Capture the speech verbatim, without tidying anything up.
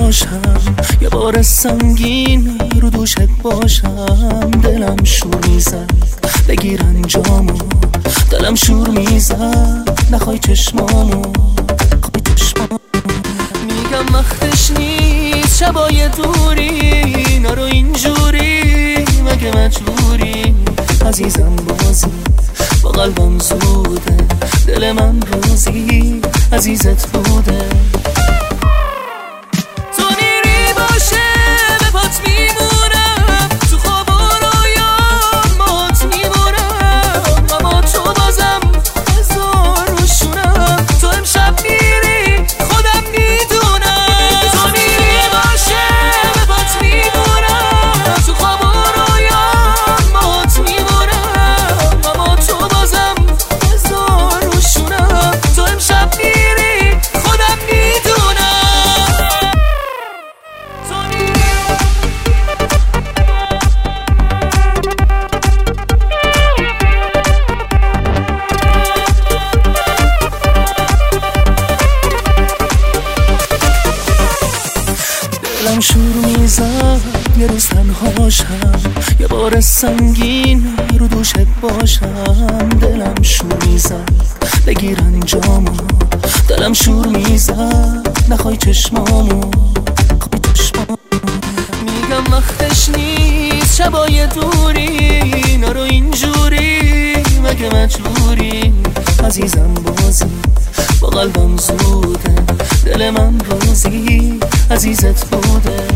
باشم، یه بار سنگین رو دوشت باشم. دلم شور میزد بگیر انجامو، دلم شور میزد نخوای چشمامو. میگم وقتش نیست شبای دوری، نرو اینجوری مگه مجبوری. عزیزم بازی با قلبم زوده، دل من روزی عزیزت بوده. تو میری باشه به پات میمونم، تو خواب و رویام باهات میمونم. اما تو بازم هزار روشونم، تو امشب میری خودم میدونم. تو میری باشه به پات میمونم، تو خواب و رویام باهات میمونم. اما تو بازم هزار روشونم، تو امشب میری خودم میدونم. دلم شور میزد یه روز تنهاشم، یه بار سنگین رو دوشت باشم. دلم شور میزد بگیر انجامو، دلم شور میزد نخوای چشمامو. میگم وقتش نیست شبای دوری، نرو اینجوری مگه مجبوری. عزیزم بازی با قلبم زوده، دل من روزی عزیزت بوده.